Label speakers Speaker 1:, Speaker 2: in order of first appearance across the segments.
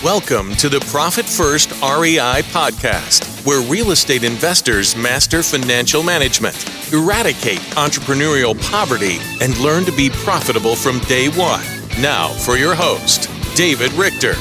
Speaker 1: Welcome to the Profit First REI podcast, where real estate investors master financial management, eradicate entrepreneurial poverty, and learn to be profitable from day one. Now for your host, David Richter.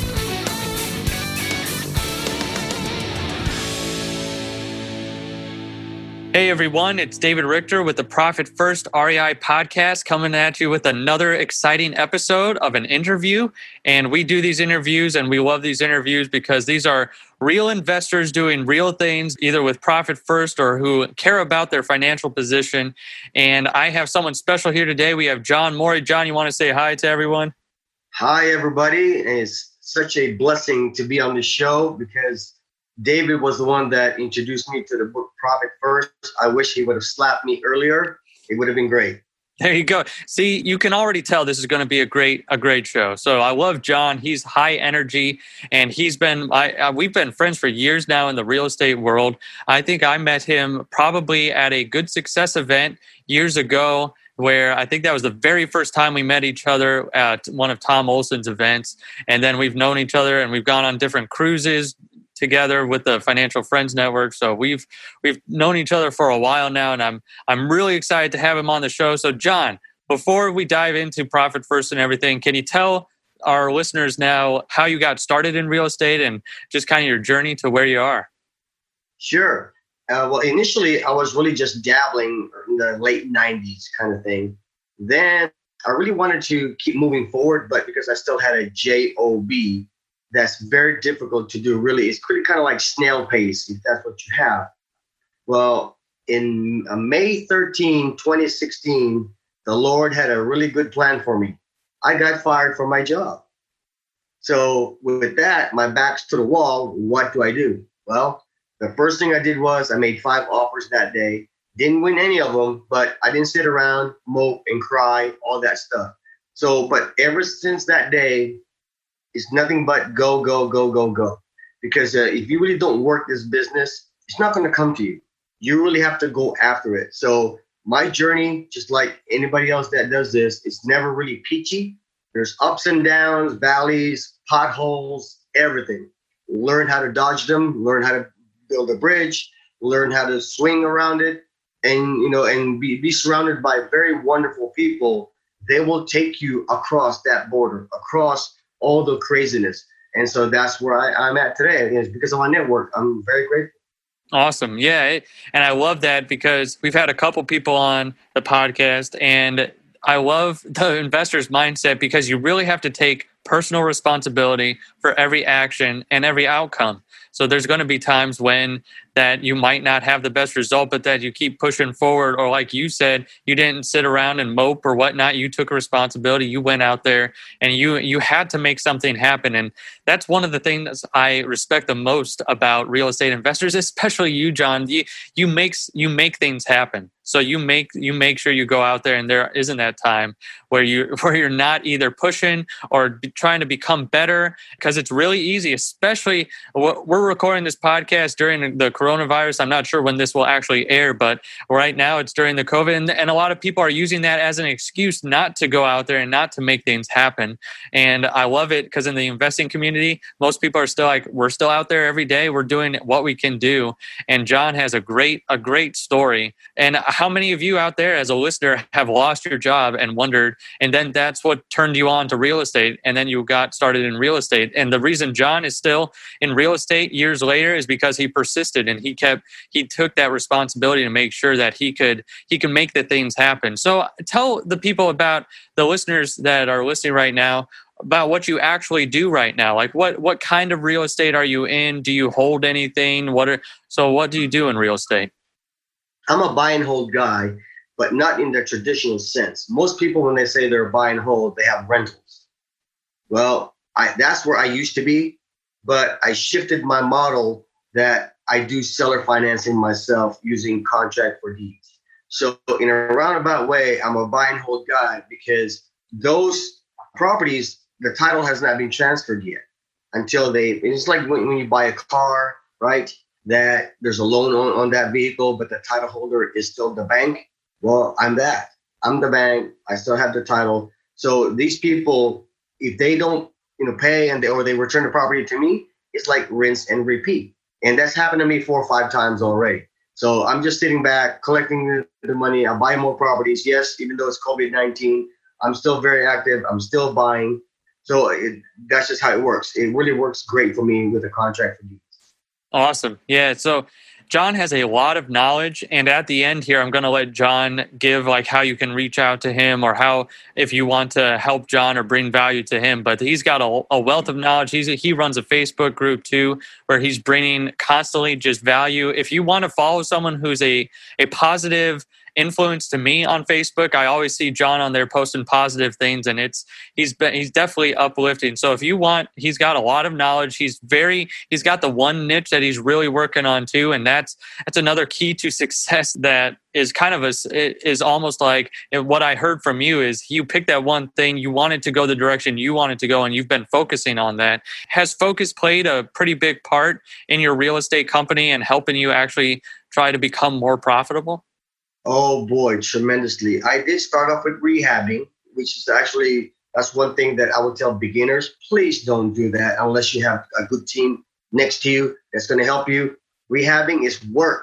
Speaker 2: Hey everyone, it's David Richter with the Profit First REI podcast coming at you with another exciting episode of an interview. And we do these interviews and we love these interviews because these are real investors doing real things, either with Profit First or who care about their financial position. And I have someone special here today. We have John Morey. John, you want to say hi to everyone?
Speaker 3: Hi, everybody. It's such a blessing to be on the show because David was the one that introduced me to the book Profit First. I wish he would have slapped me earlier. It would have been great.
Speaker 2: There you go. See, you can already tell this is going to be a great show. So I love John. He's high energy, and we've been friends for years now in the real estate world. I think I met him probably at a Good Success event years ago, where I think that was the very first time we met each other at one of Tom Olson's events. And then we've known each other, and we've gone on different cruises together with the Financial Friends Network. So we've known each other for a while now, and I'm really excited to have him on the show. So John, before we dive into Profit First and everything, can you tell our listeners now how you got started in real estate and just kind of your journey to where you are?
Speaker 3: Sure. Well, initially I was really just dabbling in the late 90s kind of thing. Then I really wanted to keep moving forward, but because I still had a job, that's very difficult to do, really. It's pretty kind of like snail pace, if that's what you have. Well, in May 13, 2016, the Lord had a really good plan for me. I got fired from my job. So with that, my back's to the wall. What do I do? Well, the first thing I did was I made 5 offers that day. Didn't win any of them, but I didn't sit around, mope, and cry, all that stuff. So, but ever since that day, it's nothing but go, go, go, go, go. Because if you really don't work this business, it's not going to come to you. You really have to go after it. So my journey, just like anybody else that does this, it's never really peachy. There's ups and downs, valleys, potholes, everything. Learn how to dodge them, learn how to build a bridge, learn how to swing around it, and be surrounded by very wonderful people. They will take you across that border, across all the craziness. And so that's where I'm at today. It's because of my network. I'm very grateful.
Speaker 2: Awesome. Yeah. And I love that because we've had a couple people on the podcast, and I love the investor's mindset because you really have to take personal responsibility for every action and every outcome. So there's going to be times when that you might not have the best result, but that you keep pushing forward. Or like you said, you didn't sit around and mope or whatnot. You took responsibility. You went out there and you had to make something happen. And that's one of the things I respect the most about real estate investors, especially you, John. You make things happen. So you make sure you go out there, and there isn't that time where you're not either pushing or trying to become better, because it's really easy, especially we're recording this podcast during the coronavirus. I'm not sure when this will actually air, but right now it's during the COVID, and a lot of people are using that as an excuse not to go out there and not to make things happen. And I love it because in the investing community, most people are still like, we're still out there every day. We're doing what we can do. And John has a great story. And how many of you out there as a listener have lost your job and wondered, and then that's what turned you on to real estate, and then you got started in real estate? And the reason John is still in real estate years later is because he persisted and he took that responsibility to make sure that he can make the things happen. So tell the people, about the listeners that are listening right now, about what you actually do right now. Like what kind of real estate are you in? Do you hold anything? What do you do in real estate?
Speaker 3: I'm a buy and hold guy, but not in the traditional sense. Most people, when they say they're buy and hold, they have rentals. Well, that's where I used to be, but I shifted my model that I do seller financing myself using contract for deeds. So in a roundabout way, I'm a buy and hold guy because those properties, the title has not been transferred yet until it's like when you buy a car, right? That there's a loan on that vehicle, but the title holder is still the bank. Well, I'm that. I'm the bank. I still have the title. So these people, if they don't pay or they return the property to me, it's like rinse and repeat. And that's happened to me 4 or 5 times already. So I'm just sitting back, collecting the money. I buy more properties. Yes, even though it's COVID-19, I'm still very active. I'm still buying. So that's just how it works. It really works great for me with a contract for deeds.
Speaker 2: Awesome. Yeah. So John has a lot of knowledge, and at the end here, I'm going to let John give like how you can reach out to him or how if you want to help John or bring value to him. But he's got a wealth of knowledge. He runs a Facebook group too, where he's bringing constantly just value. If you want to follow someone who's a positive influence to me on Facebook, I always see John on there posting positive things, and he's definitely uplifting. So if you want, he's got a lot of knowledge. He's got the one niche that he's really working on too, and that's another key to success that is kind of is almost like what I heard from you is you picked that one thing, you wanted to go the direction you wanted to go, and you've been focusing on that. Has focus played a pretty big part in your real estate company and helping you actually try to become more profitable?
Speaker 3: Oh boy, tremendously. I did start off with rehabbing, which is actually, that's one thing that I would tell beginners. Please don't do that unless you have a good team next to you that's going to help you. Rehabbing is work.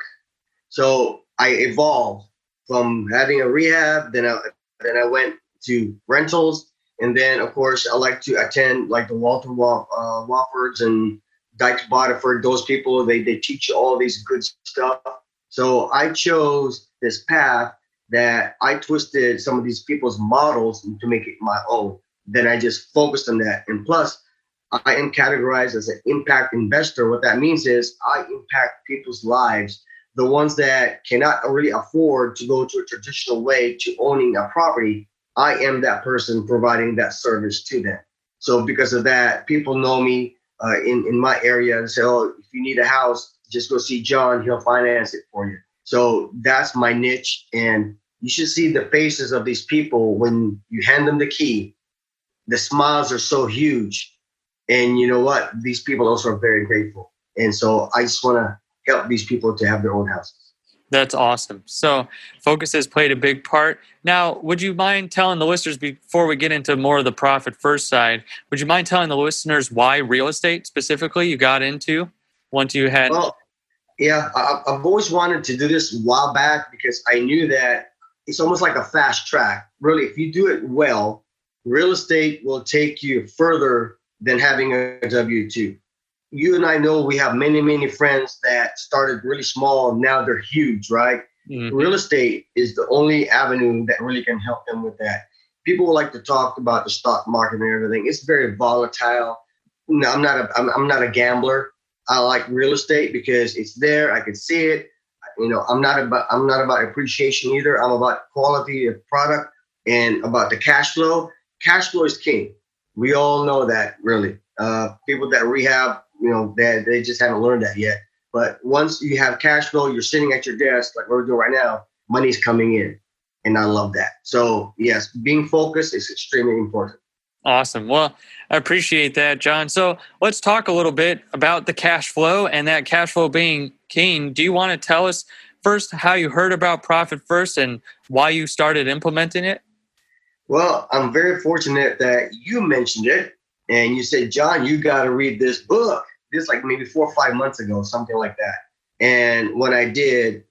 Speaker 3: So I evolved from having a rehab, then I went to rentals. And then, of course, I like to attend like the Walter Woffords and Dykes Boddiford. Those people, they teach you all these good stuff. So I chose this path that I twisted some of these people's models to make it my own. Then I just focused on that. And plus, I am categorized as an impact investor. What that means is I impact people's lives, the ones that cannot really afford to go to a traditional way to owning a property. I am that person providing that service to them. So because of that, people know me in my area and say, oh, if you need a house, just go see John, he'll finance it for you. So that's my niche. And you should see the faces of these people when you hand them the key. The smiles are so huge. And you know what? These people also are very grateful. And so I just want to help these people to have their own houses.
Speaker 2: That's awesome. So focus has played a big part. Now, would you mind telling the listeners, before we get into more of the profit first side, would you mind telling the listeners why real estate specifically you got into once you had...
Speaker 3: Well, yeah, I've always wanted to do this a while back because I knew that it's almost like a fast track. Really, if you do it well, real estate will take you further than having a W-2. You and I know we have many, many friends that started really small. Now they're huge, right? Mm-hmm. Real estate is the only avenue that really can help them with that. People like to talk about the stock market and everything. It's very volatile. No, I'm not a gambler. I like real estate because it's there. I can see it. I'm not about appreciation either. I'm about quality of product and about the cash flow. Cash flow is king. We all know that, really. People that rehab, they just haven't learned that yet. But once you have cash flow, you're sitting at your desk like we're doing right now, money's coming in. And I love that. So yes, being focused is extremely important.
Speaker 2: Awesome. Well, I appreciate that, John. So let's talk a little bit about the cash flow and that cash flow being king. Do you want to tell us first how you heard about Profit First and why you started implementing it?
Speaker 3: Well, I'm very fortunate that you mentioned it and you said, John, you got to read this book. This like maybe 4 or 5 months ago, something like that. And when I did,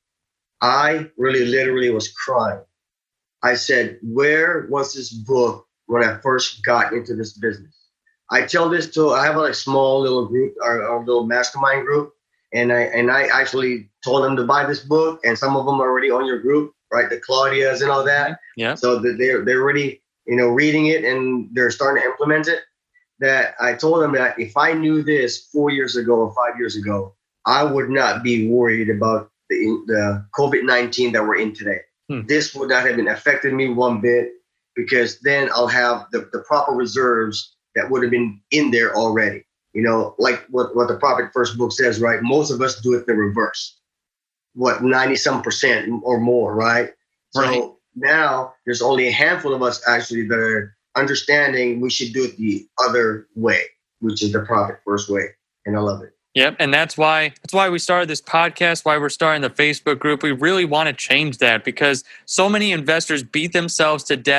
Speaker 3: I really literally was crying. I said, where was this book when I first got into this business? I have a small little group, our little mastermind group. And I actually told them to buy this book, and some of them are already on your group, right? The Claudias and all that.
Speaker 2: Yeah.
Speaker 3: So they're already, reading it and they're starting to implement it. That I told them that if I knew this 4 years ago or 5 years ago, I would not be worried about the COVID-19 that we're in today. This would not have been affected me one bit, because then I'll have the proper reserves that would have been in there already. Like what the Profit First book says, right? Most of us do it the reverse. 90% or more, right?
Speaker 2: Right.
Speaker 3: So now there's only a handful of us actually that are understanding we should do it the other way, which is the Profit First way. And I love it.
Speaker 2: Yep, and that's why we started this podcast, why we're starting the Facebook group. We really want to change that because so many investors beat themselves to death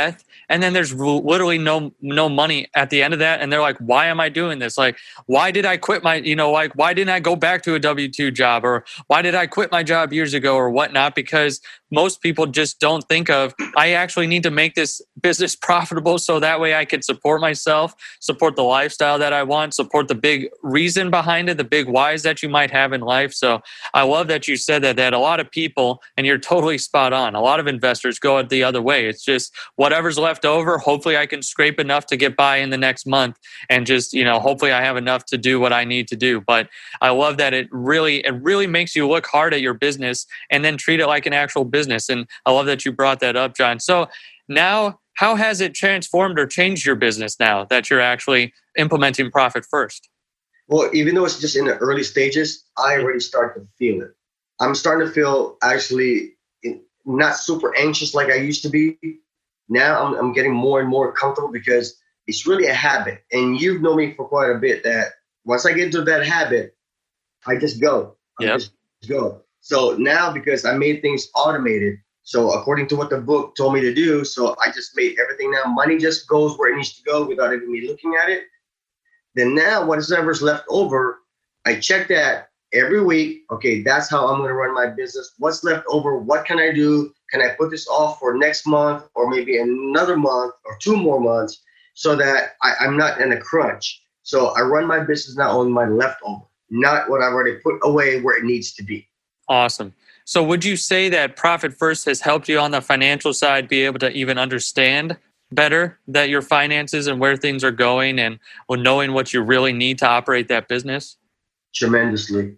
Speaker 2: and then there's literally no money at the end of that, and they're like, why am I doing this? Like, why did I quit my, like, why didn't I go back to a W-2 job, or why did I quit my job years ago or whatnot? Because most people just don't think of, I actually need to make this business profitable so that way I can support myself, support the lifestyle that I want, support the big reason behind it, the big whys that you might have in life. So I love that you said that a lot of people, and you're totally spot on, a lot of investors go it the other way. It's just whatever's left over, hopefully I can scrape enough to get by in the next month, and just, hopefully I have enough to do what I need to do. But I love that it really makes you look hard at your business and then treat it like an actual business. And I love that you brought that up, John. So now, how has it transformed or changed your business now that you're actually implementing Profit First?
Speaker 3: Well, even though it's just in the early stages, I already start to feel it. I'm starting to feel actually not super anxious like I used to be. Now I'm getting more and more comfortable because it's really a habit. And you've known me for quite a bit that once I get into that habit, I just go. Just go. So now, because I made things automated, so according to what the book told me to do, so I just made everything now. Money just goes where it needs to go without even me looking at it. Then now, whatever's left over, I check that every week. Okay, that's how I'm going to run my business. What's left over? What can I do? Can I put this off for next month or maybe another month or 2 more months so that I'm not in a crunch? So I run my business now on my leftover, not what I've already put away where it needs to be.
Speaker 2: Awesome. So would you say that Profit First has helped you on the financial side be able to even understand better that your finances and where things are going, and knowing what you really need to operate that business?
Speaker 3: Tremendously.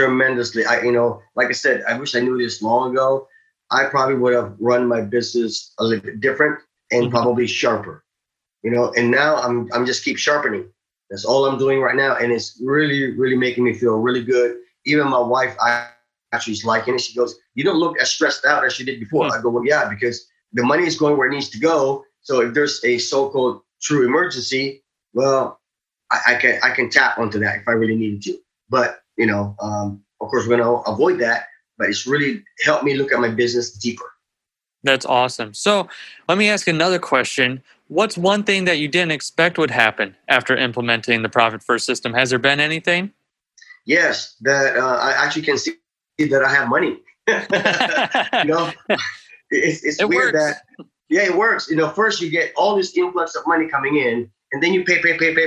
Speaker 3: Like I said, I wish I knew this long ago. I probably would have run my business a little bit different and probably sharper, and now I'm just keep sharpening. That's all I'm doing right now. And it's really, really making me feel really good. Even my wife, she's liking it. She goes, "You don't look as stressed out as you did before." I go, "Well, yeah, because the money is going where it needs to go. So if there's a so-called true emergency, well, I can tap onto that if I really needed to. But, of course, we're going to avoid that. But it's really helped me look at my business deeper."
Speaker 2: That's awesome. So let me ask another question. What's one thing that you didn't expect would happen after implementing the Profit First system? Has there been anything?
Speaker 3: Yes, that I actually can see that I have money. It's
Speaker 2: it
Speaker 3: weird
Speaker 2: works.
Speaker 3: It works. First you get all this influx of money coming in, and then you pay,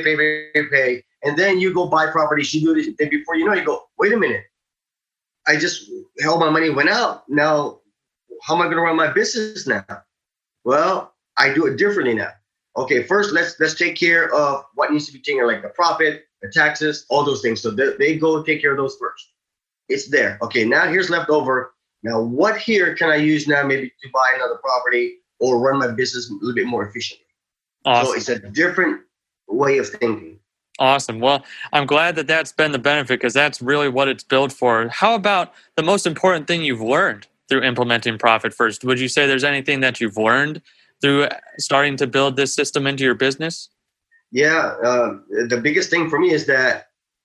Speaker 3: and then you go buy properties. You do this, and before you know, you go, wait a minute, I just held my money, went out. Now, how am I going to run my business now? Well, I do it differently now. Okay, first let's take care of what needs to be taken care of, like the profit, the taxes, all those things. So they go take care of those first. It's there. Okay, now here's leftover. Now, what here can I use now maybe to buy another property or run my business a little bit more efficiently?
Speaker 2: Awesome.
Speaker 3: So it's a different way of thinking.
Speaker 2: Awesome. Well, I'm glad that that's been the benefit, because that's really what it's built for. How about the most important thing you've learned through implementing Profit First? Would you say there's anything that you've learned through starting to build this system into your business?
Speaker 3: Yeah. The biggest thing for me is that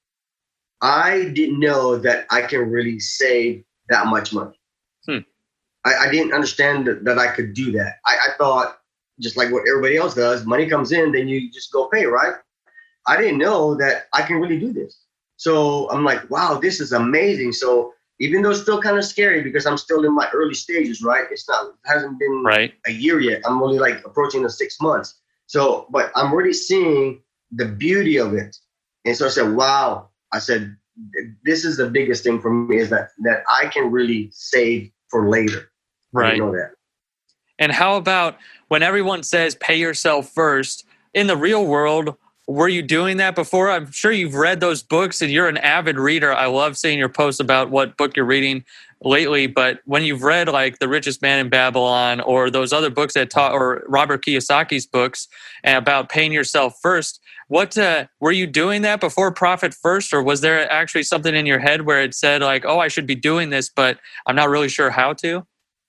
Speaker 3: I didn't know that I can really save that much money. I didn't understand that I could do that. I thought, just like what everybody else does, money comes in, then you just go pay, right? I didn't know that I can really do this. So I'm like, wow, this is amazing. So even though it's still kind of scary because I'm still in my early stages, right? It hasn't been a year yet. I'm only like approaching the 6 months. So, but I'm already seeing the beauty of it. And so I said, wow, this is the biggest thing for me, is that I can really save for later.
Speaker 2: Right.
Speaker 3: I know that.
Speaker 2: And how about when everyone says pay yourself first, in the real world, were you doing that before? I'm sure you've read those books and you're an avid reader. I love seeing your posts about what book you're reading lately. But when you've read like The Richest Man in Babylon or those other books that taught, or Robert Kiyosaki's books about paying yourself first, what were you doing that before Profit First, or was there actually something in your head where it said like, oh, I should be doing this, but I'm not really sure how to?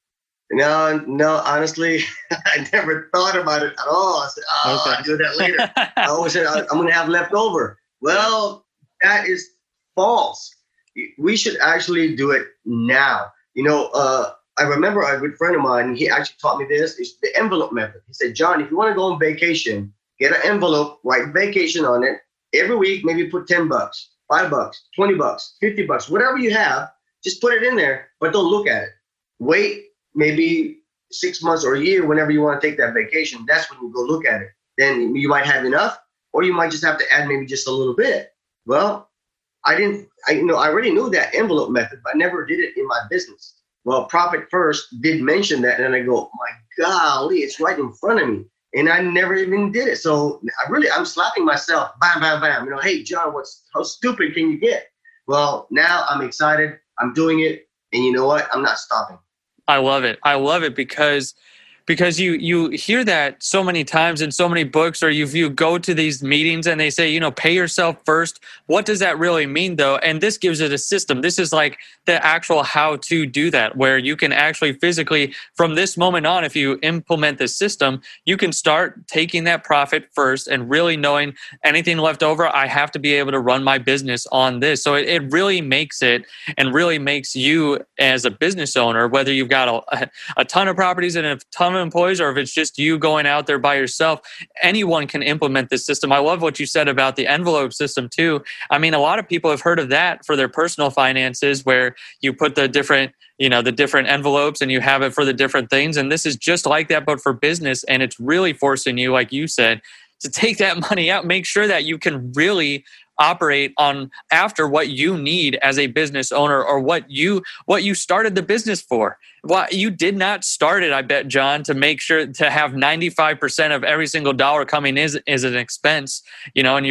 Speaker 3: No, honestly, I never thought about it at all. I said, I'll do that later. I always said, I'm going to have leftover. Well, that is false. We should actually do it now. I remember a good friend of mine, he actually taught me this. It's the envelope method. He said, John, if you want to go on vacation, get an envelope, write vacation on it. Every week, maybe put $10, $5, $20, $50, whatever you have, just put it in there, but don't look at it. Wait maybe 6 months or a year whenever you want to take that vacation. That's when you go look at it. Then you might have enough, or you might just have to add maybe just a little bit. Well, I already knew that envelope method, but I never did it in my business. Well, Profit First did mention that, and I go, my golly, it's right in front of me. And I never even did it. So I'm slapping myself, bam, bam, bam. Hey, John, how stupid can you get? Well, now I'm excited. I'm doing it. And you know what? I'm not stopping.
Speaker 2: I love it. I love it because you hear that so many times in so many books, or you go to these meetings and they say, pay yourself first. What does that really mean, though? And this gives it a system. This is like the actual how to do that, where you can actually physically, from this moment on, if you implement this system, you can start taking that profit first and really knowing anything left over, I have to be able to run my business on this. So it really makes it, and really makes you as a business owner, whether you've got a ton of properties and a ton of employees, or if it's just you going out there by yourself, anyone can implement this system. I love what you said about the envelope system too. I mean, a lot of people have heard of that for their personal finances, where you put the different envelopes and you have it for the different things. And this is just like that, but for business. And it's really forcing you, like you said, to take that money out, make sure that you can really operate on after what you need as a business owner, or what you started the business for. Well, you did not start it, I bet, John, to make sure to have 95% of every single dollar coming is an expense, and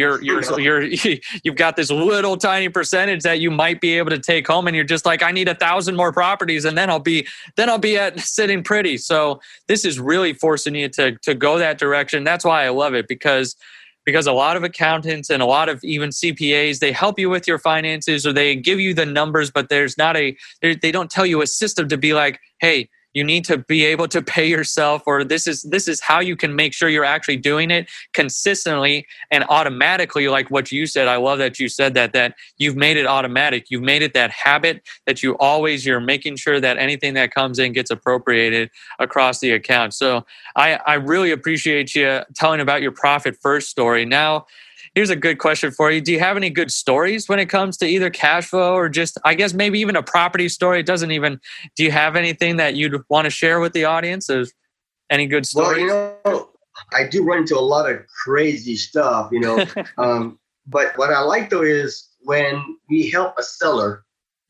Speaker 2: you've got this little tiny percentage that you might be able to take home, and you're just like, I need 1,000 more properties, and then I'll be at sitting pretty. So this is really forcing you to go that direction. That's why I love it, because a lot of accountants and a lot of even CPAs, they help you with your finances, or they give you the numbers, but there's not they don't tell you a system to be like, hey, you need to be able to pay yourself, or this is how you can make sure you're actually doing it consistently and automatically, like what you said. I love that you said that you've made it automatic. You've made it that habit that you're making sure that anything that comes in gets appropriated across the account. So I really appreciate you telling about your Profit First story. Now, here's a good question for you. Do you have any good stories when it comes to either cash flow, or just, I guess, maybe even a property story? Do you have anything that you'd want to share with the audience? Of any good stories?
Speaker 3: Well, I do run into a lot of crazy stuff, but what I like though is when we help a seller,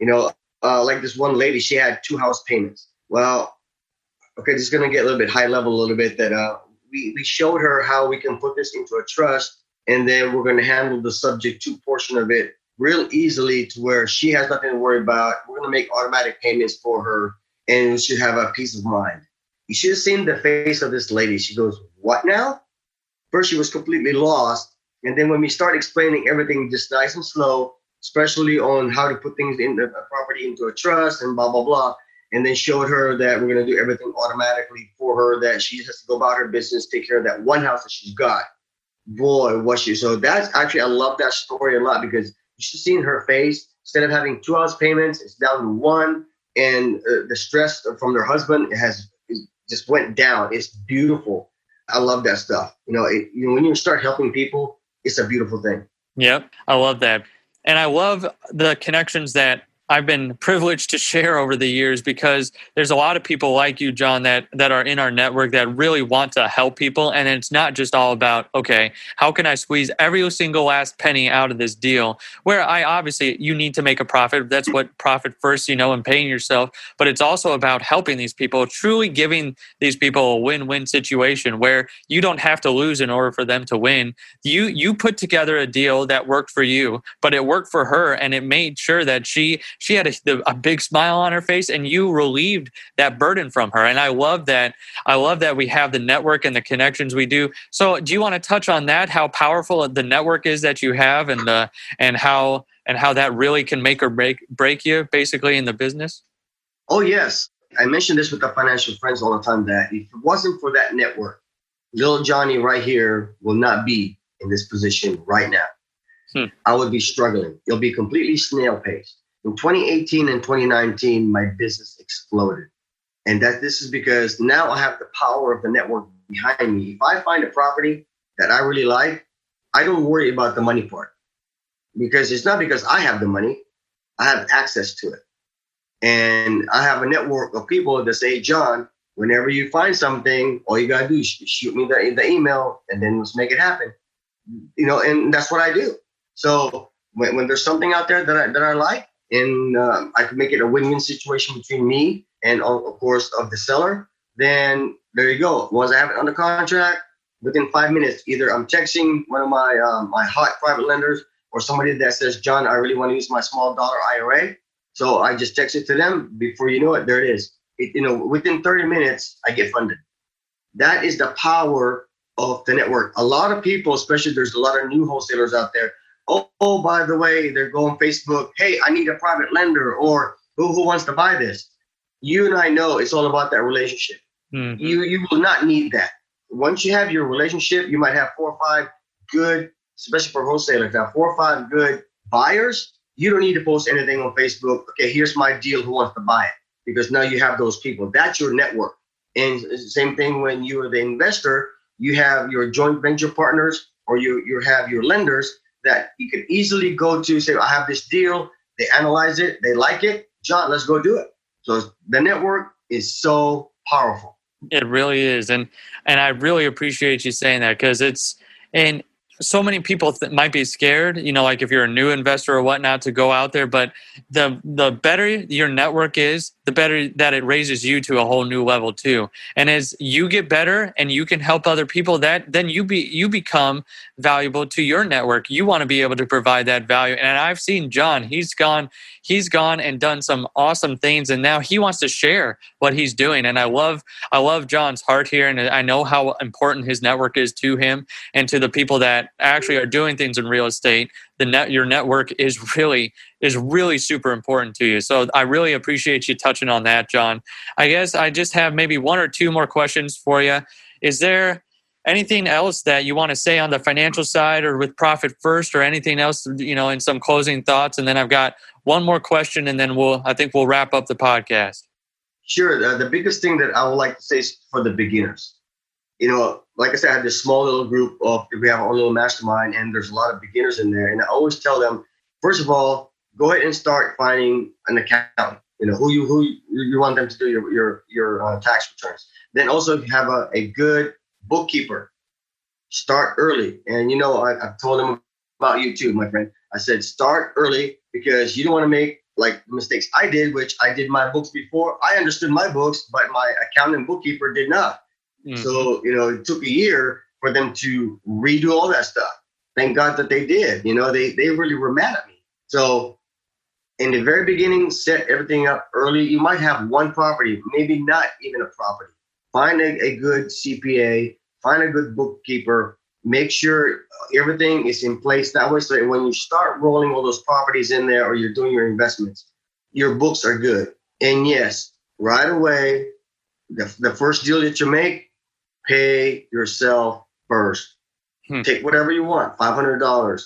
Speaker 3: like this one lady, she had 2 house payments. Well, okay, this is going to get a little bit high level a little bit, that we showed her how we can put this into a trust. And then we're going to handle the subject to portion of it real easily, to where she has nothing to worry about. We're going to make automatic payments for her, and she should have a peace of mind. You should have seen the face of this lady. She goes, what now? First, she was completely lost. And then when we start explaining everything just nice and slow, especially on how to put things in the property into a trust and blah, blah, blah, and then showed her that we're going to do everything automatically for her, that she has to go about her business, take care of that one house that she's got. Boy, was she. So that's actually, I love that story a lot, because you should see in her face, instead of having 2 house payments, it's down to 1. And the stress from her husband it just went down. It's beautiful. I love that stuff. When you start helping people, it's a beautiful thing.
Speaker 2: Yep. I love that. And I love the connections that I've been privileged to share over the years, because there's a lot of people like you, John, that are in our network that really want to help people. And it's not just all about, okay, how can I squeeze every single last penny out of this deal? Where obviously you need to make a profit. That's what Profit First, and paying yourself. But it's also about helping these people, truly giving these people a win-win situation where you don't have to lose in order for them to win. You put together a deal that worked for you, but it worked for her, and it made sure that she had a big smile on her face, and you relieved that burden from her. And I love that. I love that we have the network and the connections we do. So do you want to touch on that, how powerful the network is that you have, and how that really can make or break you basically in the business?
Speaker 3: Oh, yes. I mention this with the financial friends all the time, that if it wasn't for that network, little Johnny right here will not be in this position right now. I would be struggling. It'll be completely snail paced. In 2018 and 2019, my business exploded. And that this is because now I have the power of the network behind me. If I find a property that I really like, I don't worry about the money part, because it's not because I have the money. I have access to it. And I have a network of people that say, John, whenever you find something, all you got to do is shoot me the email, and then let's make it happen. And that's what I do. So when there's something out there that I like, and I can make it a win-win situation between me and, of course, of the seller, then there you go. Once I have it under contract, within 5 minutes, either I'm texting one of my hot private lenders or somebody that says, John, I really want to use my small dollar IRA. So I just text it to them. Before you know it, there it is. Within 30 minutes, I get funded. That is the power of the network. A lot of people, especially there's a lot of new wholesalers out there. Oh, by the way, they're going Facebook. Hey, I need a private lender, or who wants to buy this? You and I know it's all about that relationship. Mm-hmm. You will not need that. Once you have your relationship, you might have 4 or 5 good, especially for wholesalers, now 4 or 5 good buyers. You don't need to post anything on Facebook. Okay, here's my deal. Who wants to buy it? Because now you have those people. That's your network. And it's the same thing when you are the investor. You have your joint venture partners, or you have your lenders that you can easily go to, say, I have this deal. They analyze it. They like it. John, let's go do it. So the network is so powerful.
Speaker 2: It really is. And I really appreciate you saying that, because and so many people might be scared, like if you're a new investor or whatnot, to go out there. But the better your network is, the better that it raises you to a whole new level too. And as you get better and you can help other people, then you become valuable to your network. You want to be able to provide that value. And I've seen John, he's gone and done some awesome things, and now he wants to share what he's doing. And I love John's heart here, and I know how important his network is to him and to the people that actually are doing things in real estate. Your network is really super important to you. So I really appreciate you touching on that, John. I guess I just have maybe 1 or 2 more questions for you. Is there anything else that you want to say on the financial side or with Profit First, or anything else, in some closing thoughts? And then I've got one more question, and then I think we'll wrap up the podcast.
Speaker 3: Sure. The biggest thing that I would like to say is for the beginners. Like I said, I have this small little group we have our own little mastermind, and there's a lot of beginners in there. And I always tell them, first of all, go ahead and start finding an accountant, who you want them to do your tax returns. Then also have a good bookkeeper. Start early. And, I've told them about you too, my friend. I said, start early, because you don't want to make like the mistakes I did, which I did my books before. I understood my books, but my accountant and bookkeeper did not. Mm-hmm. So, it took a year for them to redo all that stuff. Thank God that they did. They really were mad at me. So in the very beginning, set everything up early. You might have one property, maybe not even a property. Find a good CPA, find a good bookkeeper, make sure everything is in place. That way, so when you start rolling all those properties in there, or you're doing your investments, your books are good. And yes, right away, the first deal that you make, pay yourself first. Take whatever you want, $500,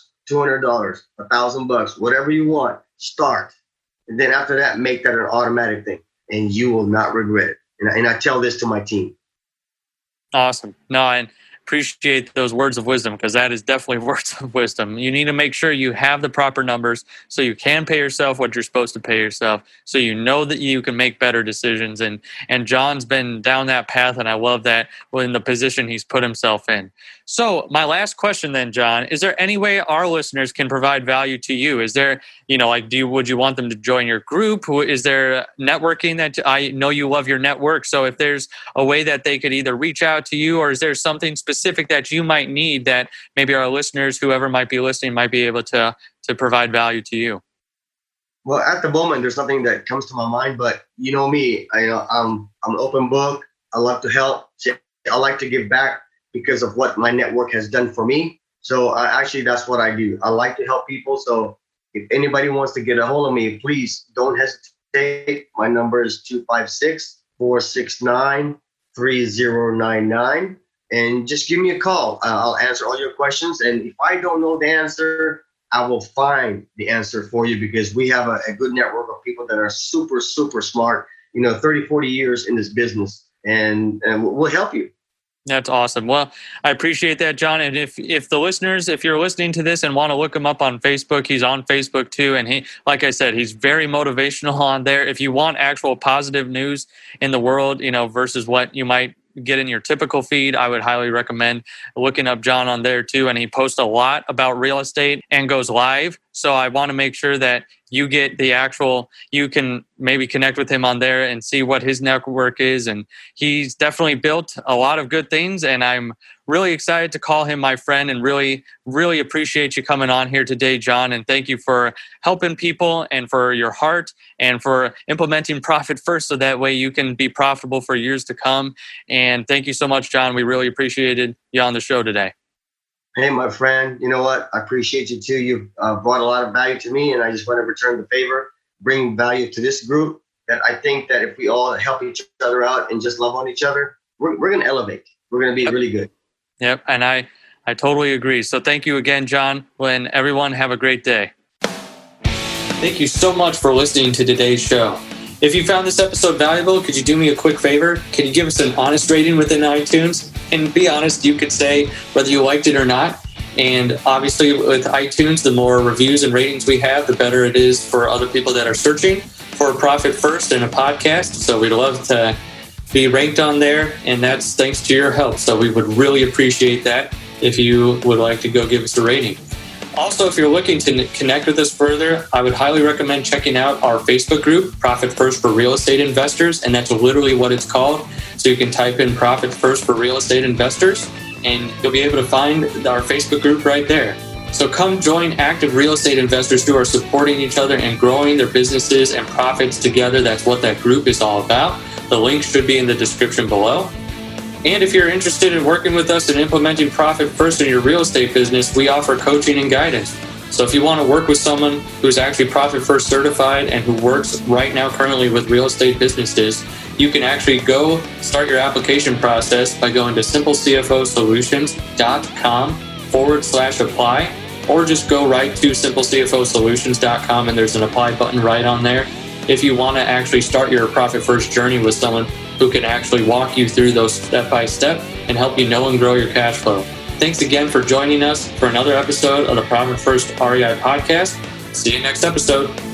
Speaker 3: $200, $1,000, whatever you want, start. And then after that, make that an automatic thing, and you will not regret it. And I tell this to my team.
Speaker 2: Awesome. No, and appreciate those words of wisdom, because that is definitely words of wisdom. You need to make sure you have the proper numbers so you can pay yourself what you're supposed to pay yourself, so you know that you can make better decisions. And John's been down that path, and I love that in the position he's put himself in. So my last question then, John, is there any way our listeners can provide value to you? Is there, would you want them to join your group? Is there networking that I know you love your network? So if there's a way that they could either reach out to you, or is there something specific that you might need that maybe our listeners, whoever might be listening, might be able to provide value to you?
Speaker 3: Well, at the moment, there's nothing that comes to my mind, but you know me, I'm an open book. I love to help. I like to give back because of what my network has done for me. So that's what I do. I like to help people. So if anybody wants to get a hold of me, please don't hesitate. My number is 256-469-3099. And just give me a call. I'll answer all your questions. And if I don't know the answer, I will find the answer for you, because we have a good network of people that are super, super smart. 30, 40 years in this business, and we'll help you.
Speaker 2: That's awesome. Well, I appreciate that, John. And if the listeners, if you're listening to this and want to look him up on Facebook, he's on Facebook too. And he, like I said, he's very motivational on there. If you want actual positive news in the world, versus what you might get in your typical feed, I would highly recommend looking up John on there too. And he posts a lot about real estate and goes live. So I want to make sure that you get you can maybe connect with him on there and see what his network is. And he's definitely built a lot of good things. And I'm really excited to call him my friend, and really, really appreciate you coming on here today, John. And thank you for helping people, and for your heart, and for implementing Profit First, so that way you can be profitable for years to come. And thank you so much, John. We really appreciated you on the show today.
Speaker 3: Hey, my friend, you know what? I appreciate you too. You've brought a lot of value to me, and I just want to return the favor, bring value to this group. That I think that if we all help each other out and just love on each other, we're going to elevate. We're going to be really good.
Speaker 2: Yep, and I totally agree. So thank you again, John, and everyone have a great day. Thank you so much for listening to today's show. If you found this episode valuable, could you do me a quick favor? Can you give us an honest rating within iTunes? And be honest, you could say whether you liked it or not. And obviously with iTunes, the more reviews and ratings we have, the better it is for other people that are searching for Profit First and a podcast. So we'd love to be ranked on there, and that's thanks to your help. So we would really appreciate that if you would like to go give us a rating. Also, if you're looking to connect with us further, I would highly recommend checking out our Facebook group, Profit First for Real Estate Investors, and that's literally what it's called. So you can type in Profit First for Real Estate Investors, and you'll be able to find our Facebook group right there. So come join active real estate investors who are supporting each other and growing their businesses and profits together. That's what that group is all about. The link should be in the description below. And if you're interested in working with us and implementing Profit First in your real estate business, we offer coaching and guidance. So if you want to work with someone who's actually Profit First certified and who works right now currently with real estate businesses, you can actually go start your application process by going to simplecfosolutions.com/apply, or just go right to simplecfosolutions.com and there's an apply button right on there. If you want to actually start your Profit First journey with someone who can actually walk you through those step by step and help you know and grow your cash flow. Thanks again for joining us for another episode of the Profit First REI podcast. See you next episode.